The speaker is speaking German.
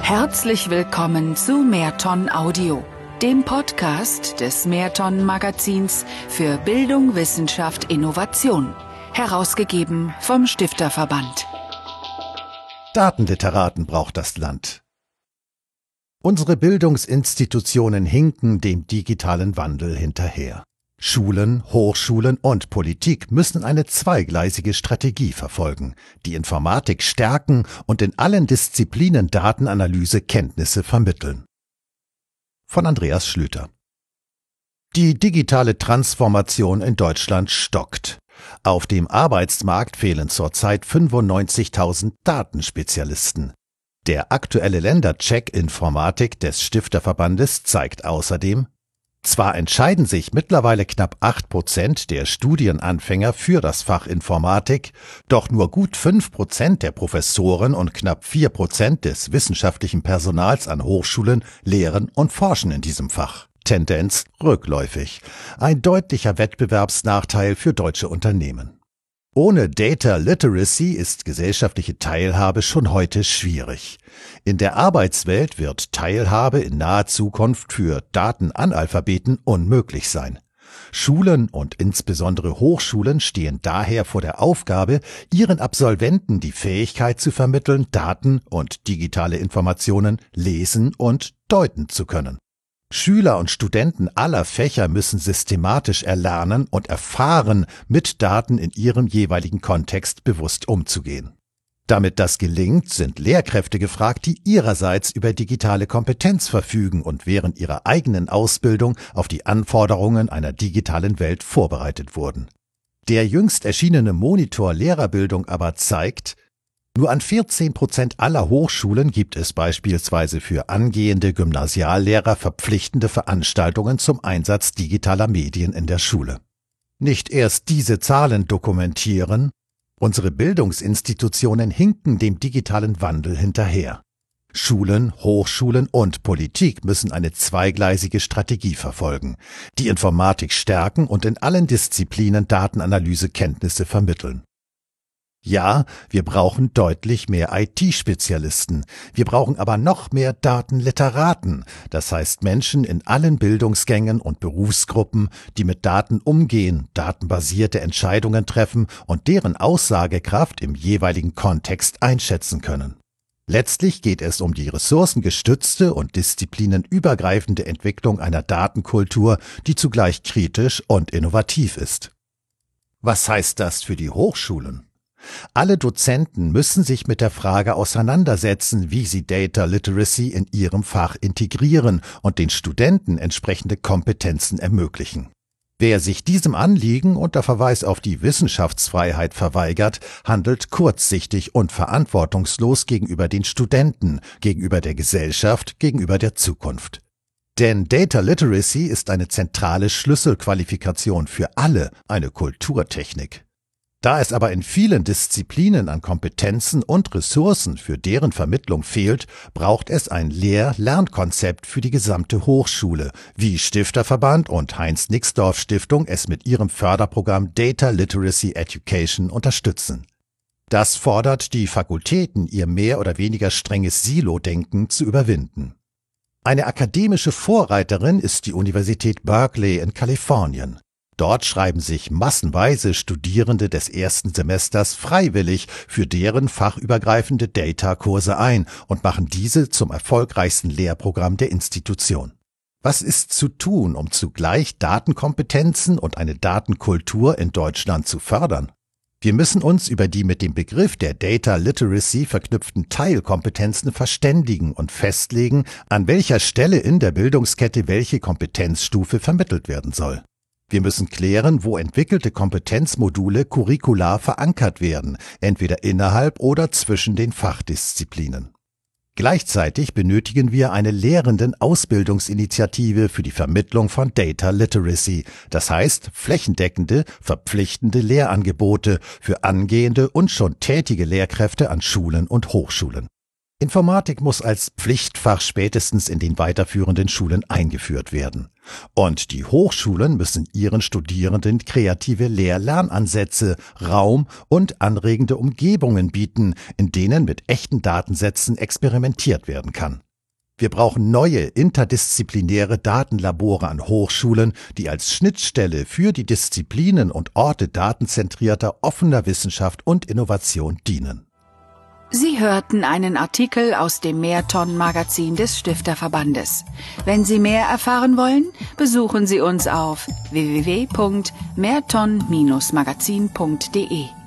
Herzlich willkommen zu Mehrton Audio, dem Podcast des Mehrton Magazins für Bildung, Wissenschaft, Innovation, herausgegeben vom Stifterverband. Datenliteraten braucht das Land. Unsere Bildungsinstitutionen hinken dem digitalen Wandel hinterher. Schulen, Hochschulen und Politik müssen eine zweigleisige Strategie verfolgen, die Informatik stärken und in allen Disziplinen Datenanalyse-Kenntnisse vermitteln. Von Andreas Schlüter. Die digitale Transformation in Deutschland stockt. Auf dem Arbeitsmarkt fehlen zurzeit 95.000 Datenspezialisten. Der aktuelle Ländercheck Informatik des Stifterverbandes zeigt außerdem: Zwar entscheiden sich mittlerweile knapp 8% der Studienanfänger für das Fach Informatik, doch nur gut 5% der Professoren und knapp 4% des wissenschaftlichen Personals an Hochschulen lehren und forschen in diesem Fach. Tendenz rückläufig. Ein deutlicher Wettbewerbsnachteil für deutsche Unternehmen. Ohne Data Literacy ist gesellschaftliche Teilhabe schon heute schwierig. In der Arbeitswelt wird Teilhabe in naher Zukunft für Datenanalphabeten unmöglich sein. Schulen und insbesondere Hochschulen stehen daher vor der Aufgabe, ihren Absolventen die Fähigkeit zu vermitteln, Daten und digitale Informationen lesen und deuten zu können. Schüler und Studenten aller Fächer müssen systematisch erlernen und erfahren, mit Daten in ihrem jeweiligen Kontext bewusst umzugehen. Damit das gelingt, sind Lehrkräfte gefragt, die ihrerseits über digitale Kompetenz verfügen und während ihrer eigenen Ausbildung auf die Anforderungen einer digitalen Welt vorbereitet wurden. Der jüngst erschienene Monitor Lehrerbildung aber zeigt: Nur an 14% aller Hochschulen gibt es beispielsweise für angehende Gymnasiallehrer verpflichtende Veranstaltungen zum Einsatz digitaler Medien in der Schule. Nicht erst diese Zahlen dokumentieren: Unsere Bildungsinstitutionen hinken dem digitalen Wandel hinterher. Schulen, Hochschulen und Politik müssen eine zweigleisige Strategie verfolgen, die Informatik stärken und in allen Disziplinen Datenanalyse-Kenntnisse vermitteln. Ja, wir brauchen deutlich mehr IT-Spezialisten. Wir brauchen aber noch mehr Datenliteraten, das heißt Menschen in allen Bildungsgängen und Berufsgruppen, die mit Daten umgehen, datenbasierte Entscheidungen treffen und deren Aussagekraft im jeweiligen Kontext einschätzen können. Letztlich geht es um die ressourcengestützte und disziplinenübergreifende Entwicklung einer Datenkultur, die zugleich kritisch und innovativ ist. Was heißt das für die Hochschulen? Alle Dozenten müssen sich mit der Frage auseinandersetzen, wie sie Data Literacy in ihrem Fach integrieren und den Studenten entsprechende Kompetenzen ermöglichen. Wer sich diesem Anliegen unter Verweis auf die Wissenschaftsfreiheit verweigert, handelt kurzsichtig und verantwortungslos gegenüber den Studenten, gegenüber der Gesellschaft, gegenüber der Zukunft. Denn Data Literacy ist eine zentrale Schlüsselqualifikation für alle, eine Kulturtechnik. Da es aber in vielen Disziplinen an Kompetenzen und Ressourcen für deren Vermittlung fehlt, braucht es ein Lehr-Lernkonzept für die gesamte Hochschule, wie Stifterverband und Heinz-Nixdorf-Stiftung es mit ihrem Förderprogramm Data Literacy Education unterstützen. Das fordert die Fakultäten, ihr mehr oder weniger strenges Silo-Denken zu überwinden. Eine akademische Vorreiterin ist die Universität Berkeley in Kalifornien. Dort schreiben sich massenweise Studierende des ersten Semesters freiwillig für deren fachübergreifende Data-Kurse ein und machen diese zum erfolgreichsten Lehrprogramm der Institution. Was ist zu tun, um zugleich Datenkompetenzen und eine Datenkultur in Deutschland zu fördern? Wir müssen uns über die mit dem Begriff der Data Literacy verknüpften Teilkompetenzen verständigen und festlegen, an welcher Stelle in der Bildungskette welche Kompetenzstufe vermittelt werden soll. Wir müssen klären, wo entwickelte Kompetenzmodule curricular verankert werden, entweder innerhalb oder zwischen den Fachdisziplinen. Gleichzeitig benötigen wir eine Lehrenden-Ausbildungsinitiative für die Vermittlung von Data Literacy, das heißt flächendeckende, verpflichtende Lehrangebote für angehende und schon tätige Lehrkräfte an Schulen und Hochschulen. Informatik muss als Pflichtfach spätestens in den weiterführenden Schulen eingeführt werden. Und die Hochschulen müssen ihren Studierenden kreative Lehr-Lernansätze, Raum und anregende Umgebungen bieten, in denen mit echten Datensätzen experimentiert werden kann. Wir brauchen neue interdisziplinäre Datenlabore an Hochschulen, die als Schnittstelle für die Disziplinen und Orte datenzentrierter, offener Wissenschaft und Innovation dienen. Sie hörten einen Artikel aus dem Mehrton-Magazin des Stifterverbandes. Wenn Sie mehr erfahren wollen, besuchen Sie uns auf www.mehrton-magazin.de.